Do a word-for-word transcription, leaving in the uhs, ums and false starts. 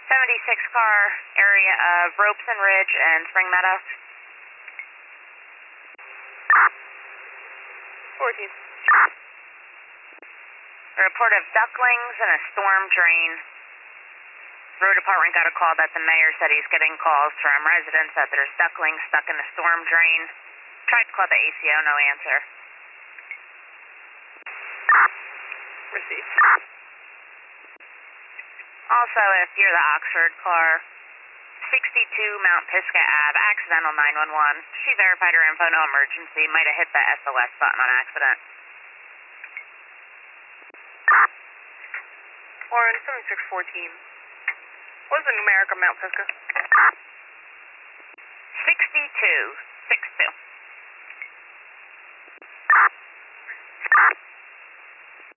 seventy-six car area of Robeson Ridge and Spring Meadow. fourteen. A report of ducklings and a storm drain. Road department got a call that the mayor said he's getting calls from residents that there's ducklings stuck in the storm drain. Tried to call the A C O, no answer. Received. Also, if you're the Oxford car, sixty-two Mount Pisgah Ave, accidental nine one one. She verified her info, no emergency. Might have hit the S O S button on accident. Lauren, seventy-six fourteen. What's the numeric of Mount Pisgah? sixty-two sixty-two.